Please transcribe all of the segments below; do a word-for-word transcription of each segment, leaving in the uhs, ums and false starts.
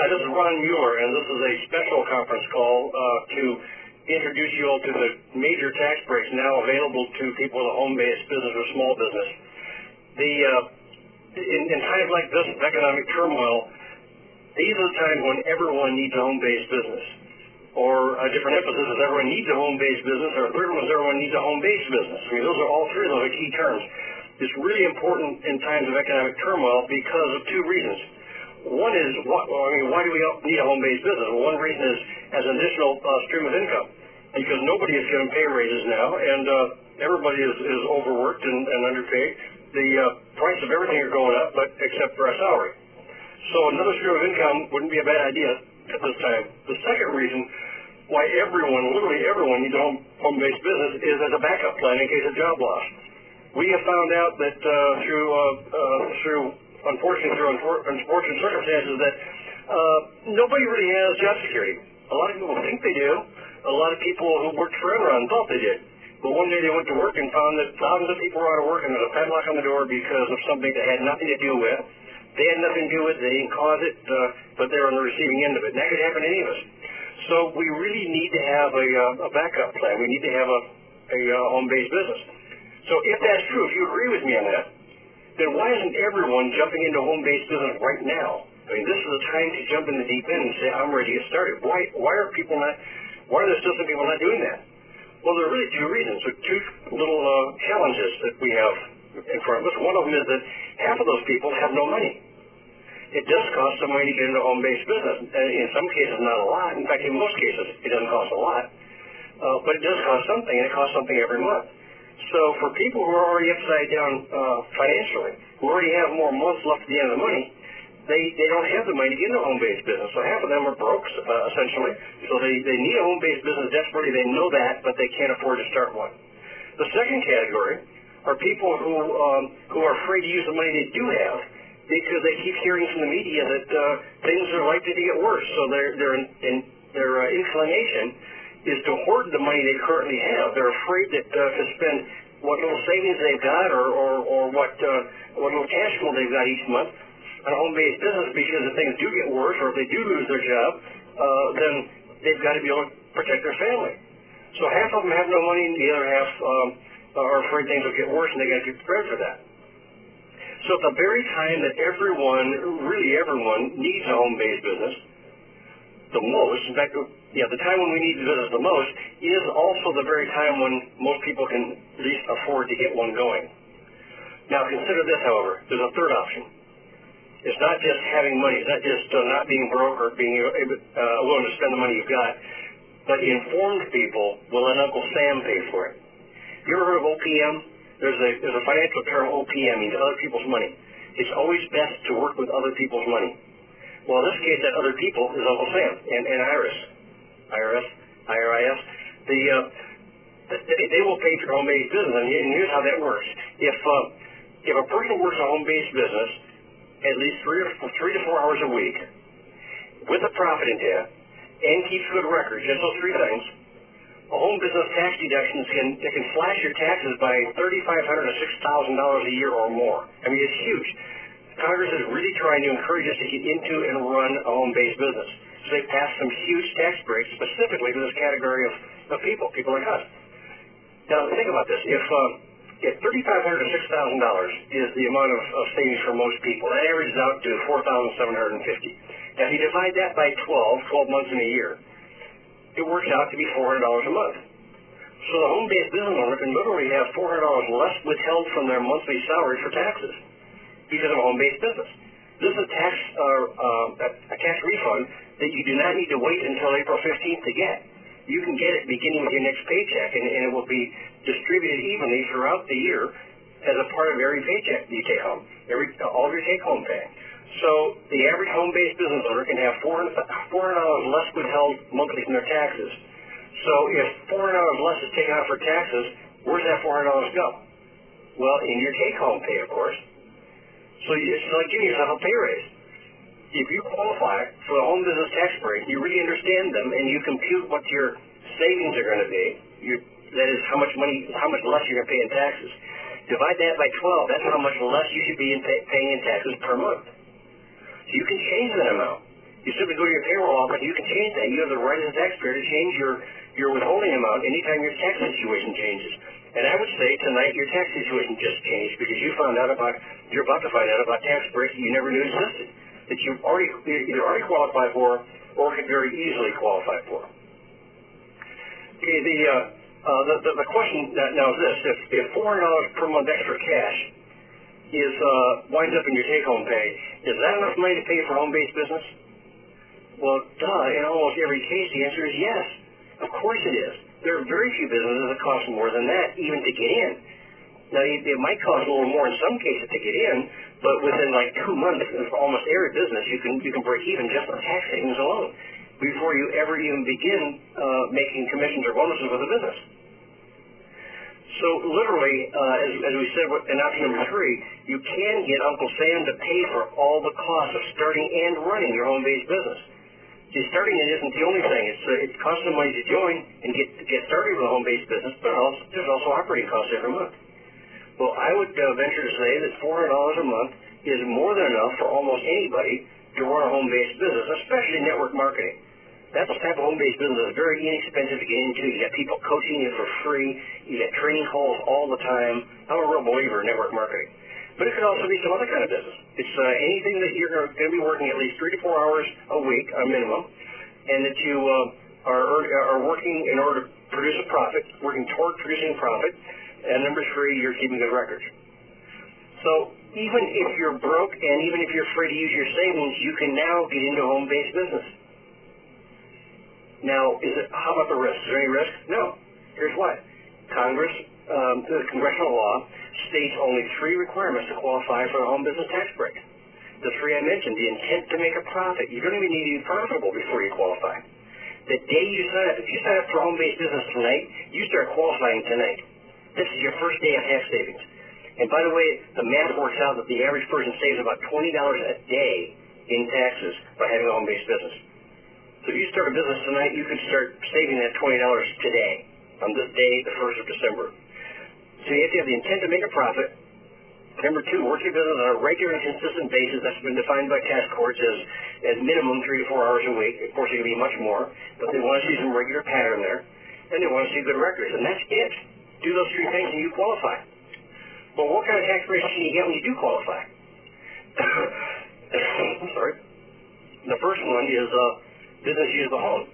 Hi, this is Ron Mueller, and this is a special conference call uh, to introduce you all to the major tax breaks now available to people with a home-based business or small business. The uh, in, in times like this of economic turmoil, these are the times when everyone needs a home-based business. Or a different emphasis is everyone needs a home-based business, or a third one is everyone needs a home-based business. I mean, those are all three of those are key terms. It's really important in times of economic turmoil because of two reasons. One is, what, well, I mean, why do we need a home-based business? Well, one reason is as an additional uh, stream of income, because nobody is getting pay raises now, and uh, everybody is, is overworked and, and underpaid. The uh, price of everything are going up, but except for our salary. So another stream of income wouldn't be a bad idea at this time. The second reason why everyone, literally everyone, needs a home, home-based business is as a backup plan in case of job loss. We have found out that uh, through, uh, uh, through, unfortunately, through unfor- unfortunate circumstances that uh, nobody really has job security. A lot of people think they do. A lot of people who worked for Enron thought they did. But one day they went to work and found that thousands of people were out of work and there was a padlock on the door because of something that had nothing to do with. They had nothing to do with it. They didn't cause it, uh, but they were on the receiving end of it. And that could happen to any of us. So we really need to have a, uh, a backup plan. We need to have a, a uh, home-based business. So if that's true, if you agree with me on that, then why isn't everyone jumping into home-based business right now? I mean, this is the time to jump in the deep end and say, I'm ready to get started. Why, why are people not, why are there still some people not doing that? Well, there are really two reasons, or two little uh, challenges that we have in front of us. One of them is that half of those people have no money. It does cost some money to get into a home-based business. And in some cases, not a lot. In fact, in most cases, it doesn't cost a lot. Uh, but it does cost something, and it costs something every month. So for people who are already upside down uh, financially, who already have more months left at the end of the money, they, they don't have the money to get into a home-based business. So half of them are broke, uh, essentially. So they, they need a home-based business desperately. They know that, but they can't afford to start one. The second category are people who, um, who are afraid to use the money they do have because they keep hearing from the media that uh, things are likely to get worse. So their, their, in, their uh, inclination is to hoard the money they currently have. They're afraid that uh, to spend what little savings they've got or, or, or what, uh, what little cash flow they've got each month on a home-based business, because if things do get worse or if they do lose their job, uh, then they've got to be able to protect their family. So half of them have no money and the other half um, are afraid things will get worse and they've got to be prepared for that. So at the very time that everyone, really everyone, needs a home-based business, the most, in fact, yeah, the time when we need the business the most is also the very time when most people can at least afford to get one going. Now consider this, however. There's a third option. It's not just having money. It's not just uh, not being broke or being able, uh, willing to spend the money you've got, but informed people will let Uncle Sam pay for it. You ever heard of O P M? There's a, there's a financial term, O P M, means other people's money. It's always best to work with other people's money. Well, in this case, that other people is Uncle Sam and, and Iris. I R S, I R I S. The, uh, they, they will pay for your home-based business, and here's how that works. If, uh, if a person works a home-based business at least three, or four, three to four hours a week with a profit in debt and keeps good records, just those three things, a home business tax deductions can, it can slash your taxes by thirty-five hundred dollars to six thousand dollars a year or more. I mean, it's huge. Congress is really trying to encourage us to get into and run a home-based business. So they passed some huge tax breaks specifically for this category of, of people, people like us. Now, think about this. If, uh, if thirty-five hundred dollars to six thousand dollars is the amount of, of savings for most people, that averages out to four thousand seven hundred fifty dollars. Now, if you divide that by twelve, twelve months in a year, it works out to be four hundred dollars a month. So the home-based business owner can literally have four hundred dollars less withheld from their monthly salary for taxes because of a home-based business. This is a tax, uh, uh, a tax refund that you do not need to wait until April fifteenth to get. You can get it beginning with your next paycheck, and, and it will be distributed evenly throughout the year as a part of every paycheck you take home, every all of your take-home pay. So the average home-based business owner can have four hundred dollars less withheld monthly from their taxes. So if four hundred dollars less is taken out for taxes, where's that four hundred dollars go? Well, in your take-home pay, of course. So it's like giving yourself a pay raise. If you qualify for the home business tax break, you really understand them, and you compute what your savings are going to be. Your, that is how much money, how much less you're going to pay in taxes. Divide that by twelve. That's how much less you should be in pay, paying in taxes per month. So you can change that amount. You simply go to your payroll office, and you can change that. You have the right as a taxpayer to change your, your withholding amount anytime your tax situation changes. And I would say tonight your tax situation just changed because you found out about, you're about to find out about tax breaks that you never knew existed, that you already either already qualified for or could very easily qualify for. Okay, the, uh, uh, the, the, the question now is this. If, if four hundred dollars per month extra cash is uh, winds up in your take-home pay, is that enough money to pay for home-based business? Well, duh, in almost every case the answer is yes. Of course it is. There are very few businesses that cost more than that, even to get in. Now, it, it might cost a little more in some cases to get in, but within like two months, for almost every business, you can you can break even just on tax savings alone before you ever even begin uh, making commissions or bonuses with a business. So literally, uh, as, as we said in option number three, you can get Uncle Sam to pay for all the costs of starting and running your home-based business. See, starting it isn't the only thing. It's uh, it costs some money to join and get get started with a home-based business, but also, there's also operating costs every month. Well, I would uh, venture to say that four hundred dollars a month is more than enough for almost anybody to run a home-based business, especially network marketing. That's the type of home-based business that's very inexpensive to get into. You got people coaching you for free. You get training calls all the time. I'm a real believer in network marketing. But it could also be some other kind of business. It's uh, anything that you're going to be working at least three to four hours a week, a minimum, and that you uh, are, are working in order to produce a profit, working toward producing a profit. And number three, you're keeping good records. So even if you're broke and even if you're free to use your savings, you can now get into home-based business. Now, is it, how about the risk? Is there any risk? No. Here's why. Congress, um, the congressional law, states only three requirements to qualify for a home business tax break. The three I mentioned, the intent to make a profit. You're going to need to be profitable before you qualify. The day you sign up, if you sign up for a home-based business tonight, you start qualifying tonight. This is your first day of tax savings. And by the way, the math works out that the average person saves about twenty dollars a day in taxes by having a home-based business. So if you start a business tonight, you could start saving that twenty dollars today, on this day, the first of December. So you have to have the intent to make a profit. Number two, work your business on a regular and consistent basis. That's been defined by tax courts as, as minimum three to four hours a week. Of course, it can be much more, but they want to see some regular pattern there, and they want to see good records, and that's it. Do those three things and you qualify. Well, what kind of tax breaks can you get when you do qualify? I'm sorry. The first one is uh, business use of the home.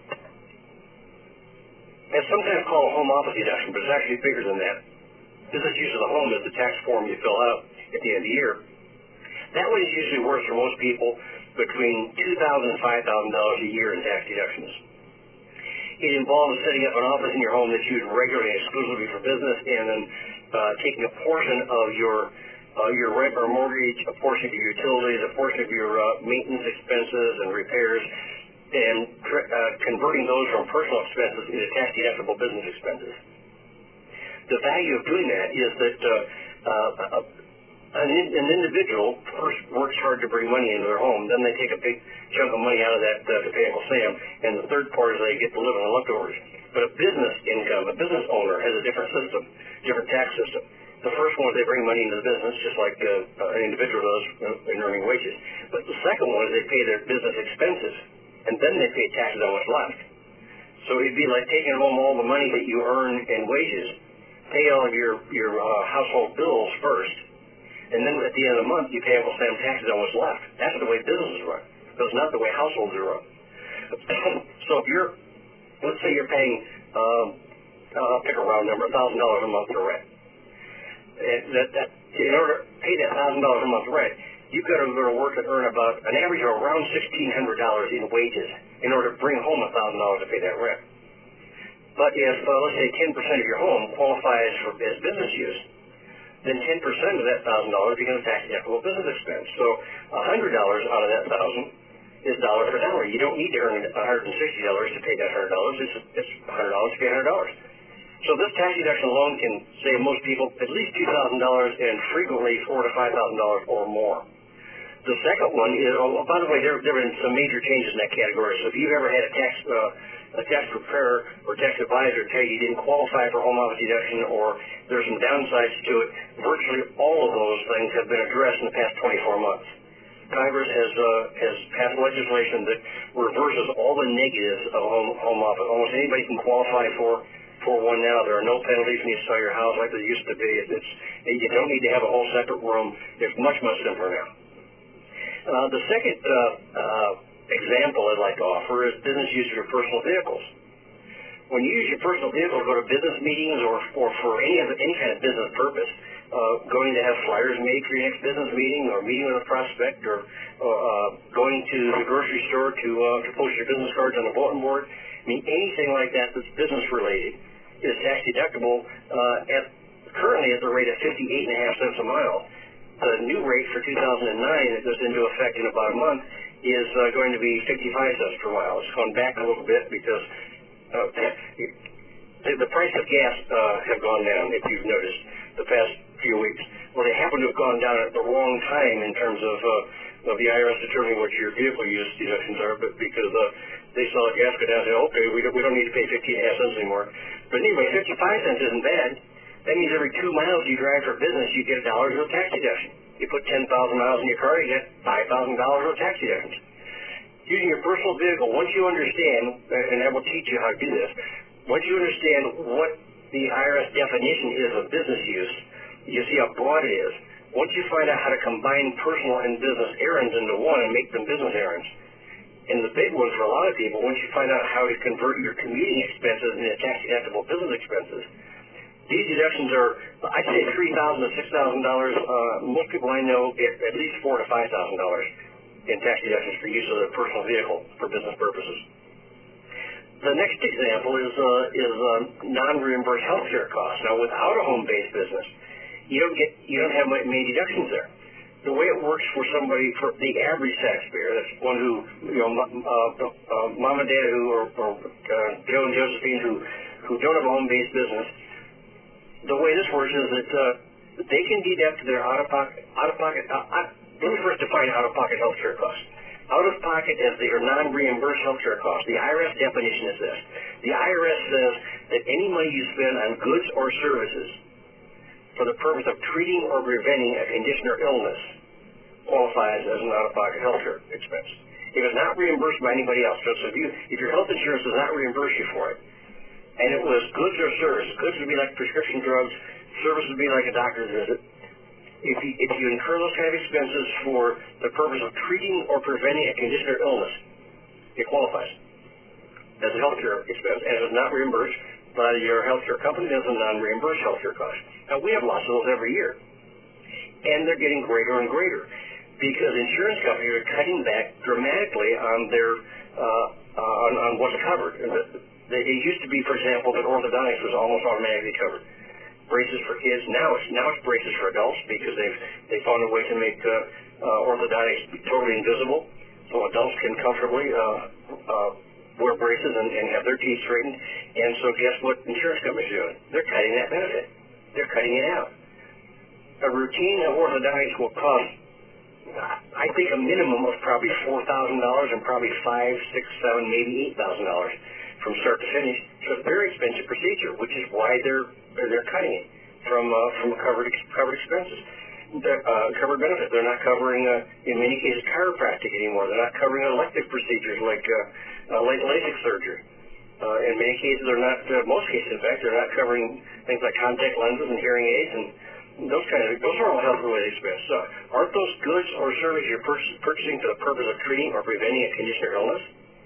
It's sometimes called a home office deduction, but it's actually bigger than that. Business use of the home is the tax form you fill out at the end of the year. That one is usually worth for most people between two thousand dollars and five thousand dollars a year in tax deductions. It involves setting up an office in your home that's used regularly and exclusively for business, and then uh, taking a portion of your uh, your rent or mortgage, a portion of your utilities, a portion of your uh, maintenance expenses and repairs, and uh, converting those from personal expenses into tax-deductible business expenses. The value of doing that is that uh, uh, an, an individual first works hard to bring money into their home, then they take a big chunk of money out of that uh, to pay Uncle Sam, and the third part is they get to live on the leftovers. But a business income, a business owner has a different system, different tax system. The first one is they bring money into the business, just like uh, an individual does in earning wages. But the second one is they pay their business expenses, and then they pay taxes on what's left. So it'd be like taking home all the money that you earn in wages, pay all of your, your uh, household bills first, and then at the end of the month you pay Uncle Sam taxes on what's left. That's the way businesses run. That's not the way households are run. So if you're, let's say you're paying, um, I'll pick a round number, one thousand dollars a month for rent. And that, that, in order to pay that one thousand dollars a month rent, you've got to go to work and earn about an average of around sixteen hundred dollars in wages in order to bring home one thousand dollars to pay that rent. But if, uh, let's say, ten percent of your home qualifies for as business use, then ten percent of that one thousand dollars becomes tax-deductible business expense. So one hundred dollars out of that one thousand dollars is dollar for dollar. You don't need to earn one hundred sixty dollars to pay that one hundred dollars. It's, it's one hundred dollars to pay one hundred dollars. So this tax deduction alone can save most people at least two thousand dollars and frequently four thousand to five thousand dollars or more. The second one is, oh, by the way, there, there have been some major changes in that category. So if you've ever had a tax uh, a tax preparer or tax advisor tell you you didn't qualify for home office deduction or there's some downsides to it, virtually all of those things have been addressed in the past twenty-four months. Congress has uh, has passed legislation that reverses all the negatives of home home office. Almost anybody can qualify for for one now. There are no penalties when you sell your house like there used to be. It's you don't need to have a whole separate room. It's much much simpler now. Uh, the second uh, uh, example I'd like to offer is business use of your personal vehicles. When you use your personal vehicle to go to business meetings or, or for any of any kind of business purpose, uh, going to have flyers made for your next business meeting, or meeting with a prospect, or uh, going to the grocery store to uh, to post your business cards on the bulletin board, I mean anything like that that's business related is tax deductible uh, at currently at the rate of fifty-eight and a half cents a mile. The new rate for two thousand nine that goes into effect in about a month is uh, going to be fifty-five cents per mile. It's gone back a little bit because Uh, the, the price of gas uh, have gone down, if you've noticed, the past few weeks. Well, they happen to have gone down at the wrong time in terms of uh, of the I R S determining what your vehicle use deductions are, but because uh, they saw the gas go down and said, okay, we don't, we don't need to pay fifteen and a half cents anymore. But anyway, fifty-five cents isn't bad. That means every two miles you drive for business, you get a dollar of tax deduction. You put ten thousand miles in your car, you get five thousand dollars of tax deductions. Using your personal vehicle, once you understand, and I will teach you how to do this, once you understand what the I R S definition is of business use, you see how broad it is. Once you find out how to combine personal and business errands into one and make them business errands, and the big one for a lot of people, once you find out how to convert your commuting expenses into tax-deductible business expenses, these deductions are, I'd say three thousand dollars to six thousand dollars. Uh, most people I know get at least four thousand to five thousand dollars in tax deductions for use of their personal vehicle for business purposes. The next example is uh, is uh, non-reimbursed health care costs. Now, without a home-based business, you don't get you don't have many deductions there. The way it works for somebody, for the average taxpayer, that's one who, you know, uh, uh, mom and dad who, or, or uh, Joe and Josephine who who don't have a home-based business. The way this works is that uh, they can deduct their out-of-pocket out-of-pocket. Uh, uh, Let me first define out-of-pocket health care costs. Out-of-pocket as the or non-reimbursed health care costs. The I R S definition is this. The I R S says that any money you spend on goods or services for the purpose of treating or preventing a condition or illness qualifies as an out-of-pocket health care expense. If it's not reimbursed by anybody else, so if, you, if your health insurance does not reimburse you for it, and it was goods or services, goods would be like prescription drugs, service would be like a doctor's visit, If you, if you incur those kind of expenses for the purpose of treating or preventing a condition or illness, it qualifies as a health care expense, and it is not reimbursed by your health care company as a non-reimbursed health care cost. Now, we have lots of those every year, and they're getting greater and greater because insurance companies are cutting back dramatically on their uh, uh, on, on what's covered. It used to be, for example, that orthodontics was almost automatically covered. Braces for kids. Now it's now it's braces for adults because they've they found a way to make uh, uh, orthodontics totally invisible, so adults can comfortably uh, uh, wear braces and, and have their teeth straightened. And so, guess what insurance companies are doing? They're cutting that benefit. They're cutting it out. A routine of orthodontics will cost, I think, a minimum of probably four thousand dollars and probably five, six, seven, maybe eight thousand dollars from start to finish. It's a very expensive procedure, which is why they're they're cutting it from uh, from covered covered expenses, they're, uh, covered benefit. They're not covering, uh, in many cases, chiropractic anymore. They're not covering elective procedures like uh, uh, like LASIK surgery. Uh, in many cases, they're not. Uh, most cases, in fact, they're not covering things like contact lenses and hearing aids and those kind of. Those are all health-related expenses. So, aren't those goods or services you're pur- purchasing for the purpose of treating or preventing a condition or illness?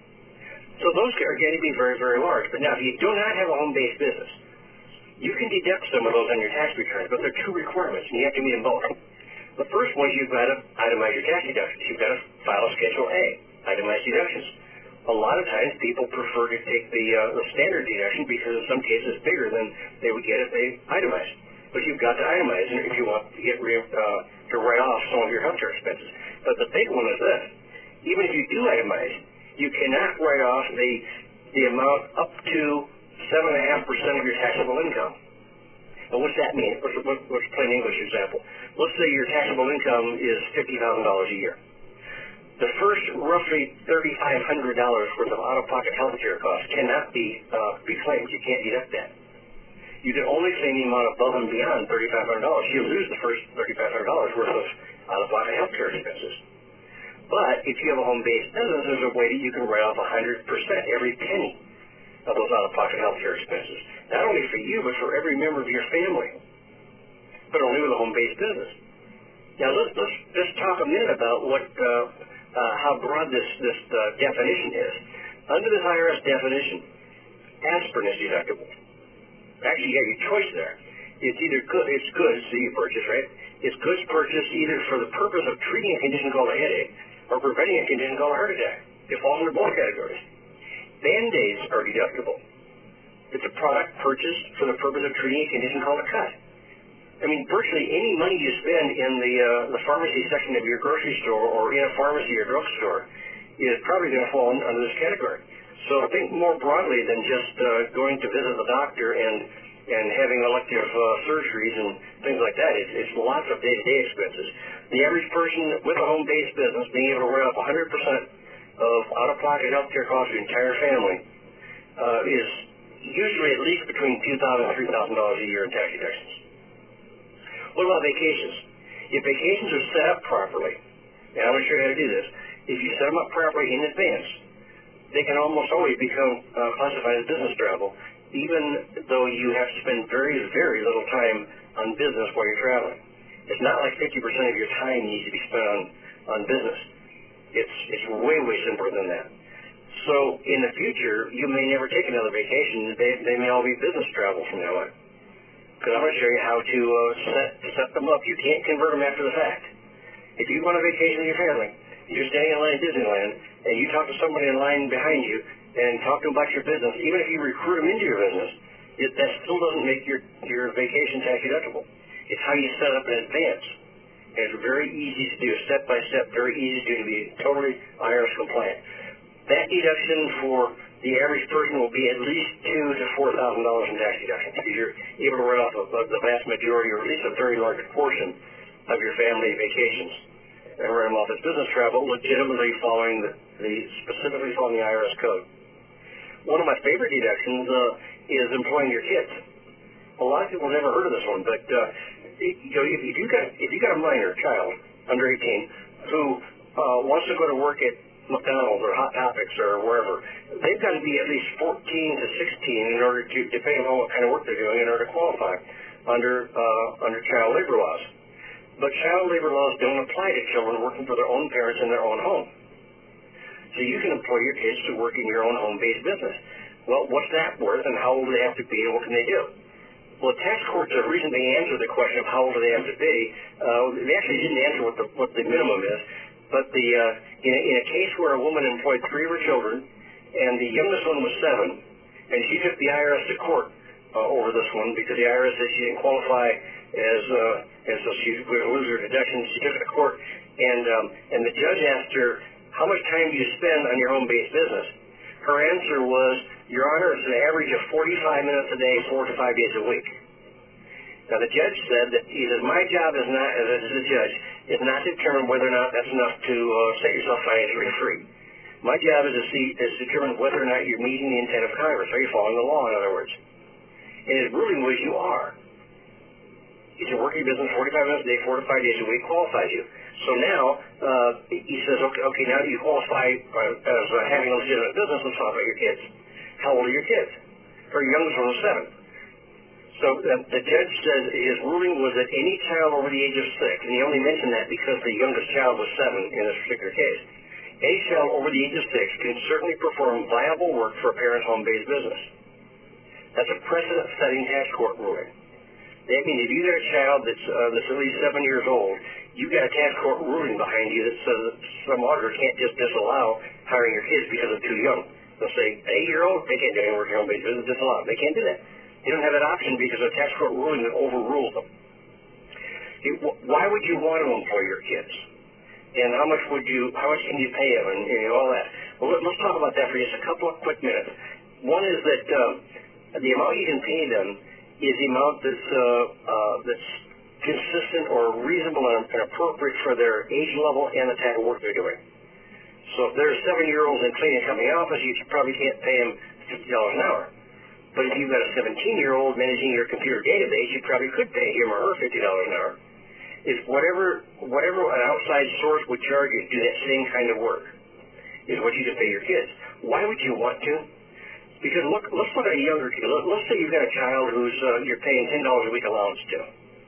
So those are getting to be very, very large. But now, if you do not have a home-based business, you can deduct some of those on your tax returns, but there are two requirements, and you have to meet them both. The first one is you've got to itemize your tax deductions. You've got to file a Schedule A, itemized deductions. A lot of times people prefer to take the, uh, the standard deduction because in some cases it's bigger than they would get if they itemized. But you've got to itemize if you want to get re- uh, to write off some of your health care expenses. But the big one is this. Even if you do itemize, you cannot write off the, the amount up to seven point five percent of your taxable income. Now, what's that mean? What's, what, what's plain English example? Let's say your taxable income is fifty thousand dollars a year. The first roughly three thousand five hundred dollars worth of out-of-pocket health care costs cannot be uh, be claimed. You can't deduct that. You can only claim the amount above and beyond three thousand five hundred dollars. You lose the first three thousand five hundred dollars worth of out-of-pocket health care expenses. But if you have a home-based business, there's a way that you can write off one hundred percent, every penny of those out-of-pocket health care expenses. Not only for you, but for every member of your family, but only with a home-based business. Now, let's, let's, let's talk a minute about what, uh, uh, how broad this, this uh, definition is. Under this I R S definition, aspirin is deductible. Actually, you have your choice there. It's either good, it's goods that you purchase, right? It's goods purchased either for the purpose of treating a condition called a headache or preventing a condition called a heart attack. It falls under both categories. Band-Aids are deductible. It's a product purchased for the purpose of treating a condition called a cut. I mean, virtually any money you spend in the uh, the pharmacy section of your grocery store or in a pharmacy or drugstore is probably going to fall under this category. So I think more broadly than just uh, going to visit the doctor and and having elective uh, surgeries and things like that, it's, it's lots of day-to-day expenses. The average person with a home-based business being able to write off one hundred percent of out-of-pocket health care costs for the entire family uh, is usually at least between two thousand dollars and three thousand dollars a year in tax deductions. What about vacations? If vacations are set up properly, and I'm going to show you how to do this, if you set them up properly in advance, they can almost always become uh, classified as business travel, even though you have to spend very, very little time on business while you're traveling. It's not like fifty percent of your time needs to be spent on, on business. It's, it's way, way simpler than that. So in the future, you may never take another vacation. They, they may all be business travel from now on. Because I'm going to show you how to uh, set, set them up. You can't convert them after the fact. If you want a vacation with your family, you're standing in line at Disneyland, and you talk to somebody in line behind you and talk to them about your business, even if you recruit them into your business, it, that still doesn't make your, your vacation tax deductible. It's how you set up in advance. And it's very easy to do, step by step, very easy to do to be totally I R S compliant. That deduction for the average person will be at least two to four thousand dollars in tax deductions because you're able to write off a, the vast majority, or at least a very large portion, of your family vacations and write them off as business travel, legitimately following the, the specifically following the I R S code. One of my favorite deductions uh, is employing your kids. A lot of people have never heard of this one, but uh, you know, if, if you got if you got a minor child under eighteen who uh, wants to go to work at McDonald's or Hot Topics or wherever, they've got to be at least fourteen to sixteen in order to, depending on what kind of work they're doing, in order to qualify under uh, under child labor laws. But child labor laws don't apply to children working for their own parents in their own home. So you can employ your kids to work in your own home-based business. Well, what's that worth, and how old do they have to be, and what can they do? Well, tax courts have recently answered the question of how old do they have to be. Uh, they actually didn't answer what the what the minimum is, but the uh, in, a, in a case where a woman employed three of her children, and the youngest one was seven, and she took the I R S to court uh, over this one because the I R S said she didn't qualify as uh, and so she would lose her deduction. She took it to court, and um, and the judge asked her, "How much time do you spend on your home-based business?" Her answer was, "Your Honor, it's an average of forty-five minutes a day, four to five days a week." Now, the judge said that he says, "My job is not, as a judge, is not to determine whether or not that's enough to uh, set yourself financially free. My job is to see is to determine whether or not you're meeting the intent of Congress. Are you following the law, in other words?" And his ruling was, you are. You can work your business forty-five minutes a day, four to five days a week, qualifies you. So now, uh, he says, okay, okay, now that you qualify uh, as uh, having a legitimate business, let's talk about your kids. How old are your kids? Her youngest one was seven. So uh, the judge says his ruling was that any child over the age of six, and he only mentioned that because the youngest child was seven in this particular case, any child over the age of six can certainly perform viable work for a parent's home-based business. That's a precedent-setting tax court ruling. That means if you got a child that's, uh, that's at least seven years old, you've got a tax court ruling behind you that says that some auditor can't just disallow hiring your kids because they're too young. They'll say, eight-year-old, they can't do any work in home-based business, disallow them. They can't do that. They don't have that option because of a tax court ruling that overrules them. Why would you want to employ your kids? And how much would you, how much can you pay them, and you know, all that? Well, let, let's talk about that for just a couple of quick minutes. One is that uh, the amount you can pay them is the amount that's uh, uh, that's consistent or reasonable and appropriate for their age level and the type of work they're doing. So if they're seven-year-olds in a cleaning company office, you probably can't pay them fifty dollars an hour. But if you've got a seventeen-year-old managing your computer database, you probably could pay him or her fifty dollars an hour. is whatever whatever an outside source would charge you to do that same kind of work is what you can pay your kids. Why would you want to? Because look, let's look at a younger kid. Let, let's say you've got a child who's uh, you're paying ten dollars a week allowance to.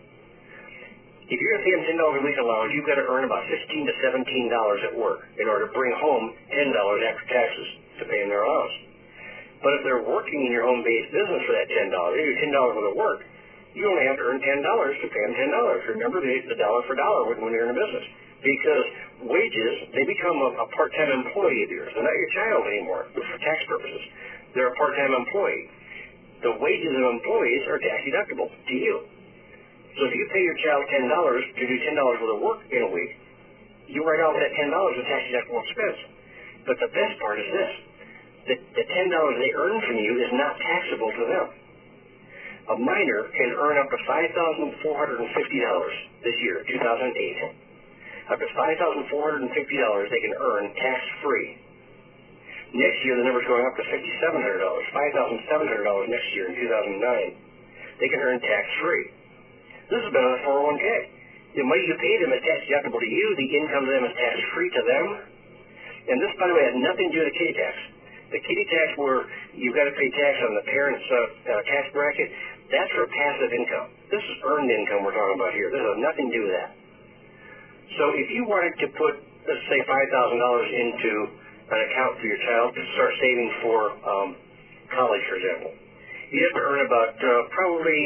If you're going to pay them ten dollars a week allowance, you've got to earn about fifteen to seventeen dollars at work in order to bring home ten dollars after taxes to pay them their allowance. But if they're working in your home-based business for that ten dollars, you do ten dollars worth of work, you only have to earn ten dollars to pay them ten dollars. Remember the, the dollar for dollar when you're in a business. Because wages, they become a, a part-time employee of yours. They're not your child anymore for tax purposes. They're a part-time employee. The wages of employees are tax deductible to you. So if you pay your child ten dollars to do ten dollars worth of work in a week, you write off that ten dollars as tax deductible expense. But the best part is this. The, the ten dollars they earn from you is not taxable to them. A minor can earn up to five thousand four hundred fifty dollars this year, two thousand eight. Up to five thousand four hundred fifty dollars they can earn tax-free. Next year, the number's going up to five thousand seven hundred dollars, five thousand seven hundred dollars next year in two thousand nine. They can earn tax-free. This has been on a four oh one k. The money you pay them is tax-deductible to you. The income to them is tax-free to them. And this, by the way, has nothing to do with the kiddie tax. The kiddie tax where you've got to pay tax on the parent's uh, uh, tax bracket, that's for passive income. This is earned income we're talking about here. This has nothing to do with that. So if you wanted to put, let's say, five thousand dollars into an account for your child to start saving for um, college, for example, you'd have to earn about uh, probably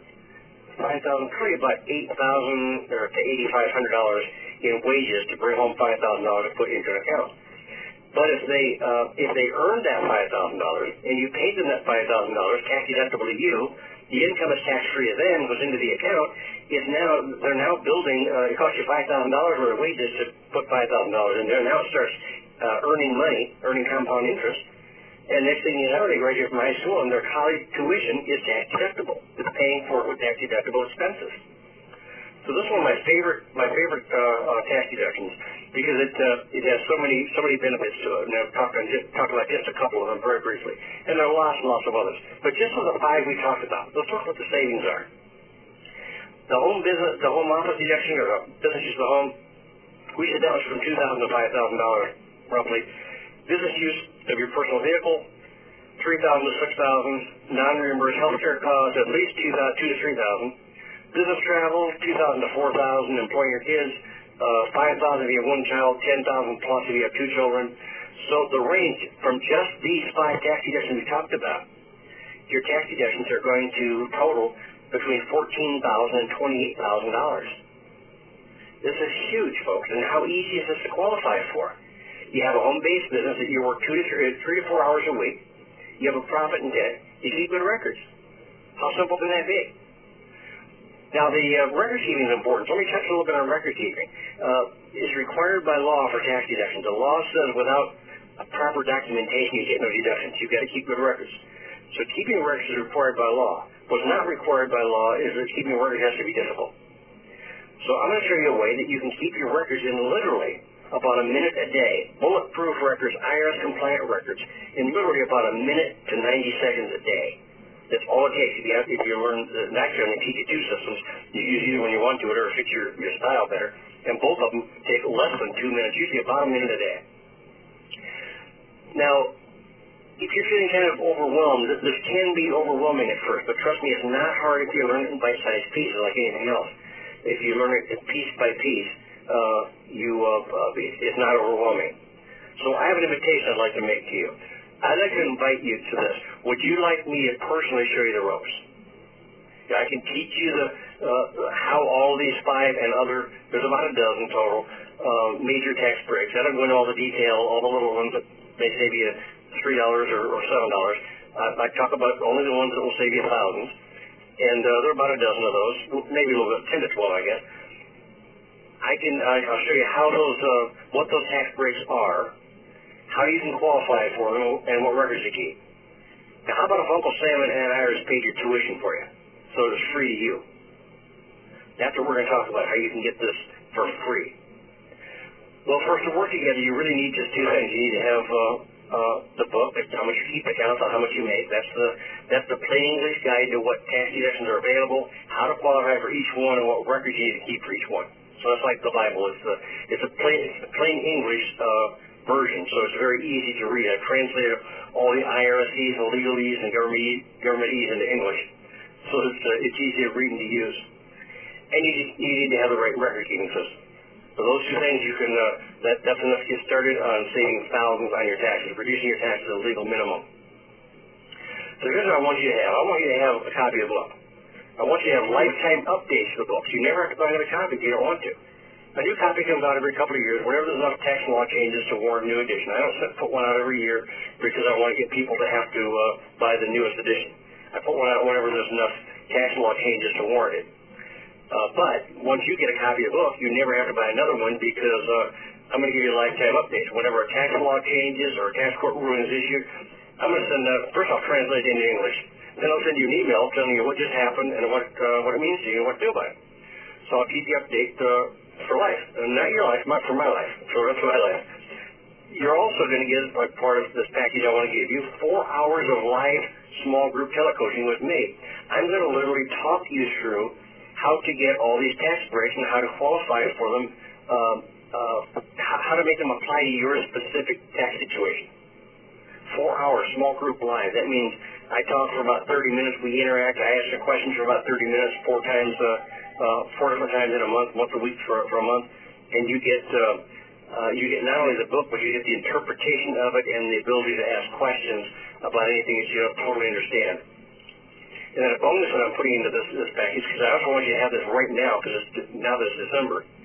five thousand dollars, probably about eight thousand dollars or to eight thousand five hundred dollars in wages to bring home five thousand dollars to put into an account. But if they uh, if they earned that five thousand dollars and you paid them that five thousand dollars tax deductible to you, the income is tax free to them, goes into the account. Is now they're now building. Uh, it costs you five thousand dollars worth of wages to put five thousand dollars in there. Now it starts uh, earning money, earning compound interest. And next thing you know, they graduate from high school and their college tuition is tax deductible. It's paying for it with tax deductible expenses. So this is one of my favorite my favorite uh, uh, tax deductions because it uh, it has so many so many benefits to it. And I've talked on just talked about just a couple of them very briefly, and there are lots and lots of others. But just for the five we talked about, let's look what the savings are. The home business, the home office deduction, or the business use of the home, we said that was from two thousand to five thousand dollars roughly. Business use of your personal vehicle, three thousand to six thousand. Non-reimbursed health care costs, at least two thousand two to three thousand. Business travel, two thousand to four thousand. Employing your kids, uh, five thousand if you have one child, ten thousand plus if you have two children. So the range from just these five tax deductions we talked about, your tax deductions are going to total between fourteen thousand and twenty-eight thousand dollars. This is huge, folks. And how easy is this to qualify for? You have a home-based business that you work two to three, three to four hours a week. You have a profit and debt. You keep good records. How simple can that be? Now, the uh, record keeping is important. So let me touch a little bit on record keeping. Uh, it's required by law for tax deductions. The law says without a proper documentation, you get no deductions. You've got to keep good records. So keeping records is required by law. What's not required by law is that keeping records has to be difficult. So I'm going to show you a way that you can keep your records in literally about a minute a day. Bulletproof records, I R S compliant records, in literally about a minute to ninety seconds a day. That's all it takes. If you, have, if you learn the Maxon and T K two systems, you use either when you want to it or fix your, your style better. And both of them take less than two minutes, usually about a minute a day. Now, if you're feeling kind of overwhelmed, this, this can be overwhelming at first, but trust me, it's not hard if you learn it in bite-sized pieces like anything else. If you learn it piece by piece, uh, you uh, uh, it's not overwhelming. So I have an invitation I'd like to make to you. I'd like to invite you to this. Would you like me to personally show you the ropes? Yeah, I can teach you the uh, how all these five and other, there's about a dozen total, uh, major tax breaks. I don't go into all the detail, all the little ones that may save you three dollars or, or seven dollars. Uh, I talk about only the ones that will save you thousands. And uh, there are about a dozen of those, maybe a little bit, ten to twelve, I guess. I can, uh, I'll show you how those, uh, what those tax breaks are, how you can qualify for them, and what records you keep. Now, how about if Uncle Sam and Aunt Iris paid your tuition for you, so it's free to you? That's what we're going to talk about, how you can get this for free. Well, first, to work together, you really need just two things. You need to have uh, uh, the book. It's how much you keep accounts on how much you make. That's the that's the plain English guide to what tax deductions are available, how to qualify for each one, and what records you need to keep for each one. So that's like the Bible. It's the it's a plain it's a plain English uh, version. So it's very easy to read. I've translated all the I R S E's and legalese and government government E's into English, so it's uh, it's easy to read and to use. And you, you need to have the right record keeping system. So those two things, you can uh, that that's enough to get started on saving thousands on your taxes, reducing your taxes to the legal minimum. So here's what I want you to have. I want you to have a copy of the book. I want you to have lifetime updates to the books. You never have to buy another copy if you don't want to. A new copy comes out every couple of years, whenever there's enough tax law changes to warrant new edition. I don't put one out every year because I want to get people to have to uh, buy the newest edition. I put one out whenever there's enough tax law changes to warrant it. Uh, but once you get a copy of the book, you never have to buy another one because uh, I'm going to give you lifetime updates. Whenever a tax law changes or a tax court ruling is issued, I'm going to send that. First, I'll translate it into English. Then I'll send you an email telling you what just happened and what uh, what it means to you and what to do about it. So I'll keep you updated uh, for life, and not your life, not for my life, for the rest of my life. You're also going to get, like part of this package I want to give you, four hours of live small group telecoaching with me. I'm going to literally talk you through how to get all these tax breaks and how to qualify for them, um, uh, how to make them apply to your specific tax situation. Four hours, small group live. That means I talk for about thirty minutes. We interact. I ask you questions for about thirty minutes, four times, uh, uh, four different times in a month, once a week for, for a month, and you get uh, uh, you get not only the book, but you get the interpretation of it and the ability to ask questions about anything that you don't totally understand. And then a bonus that I'm putting into this, this package, because I also want you to have this right now, because it's, now that it's December,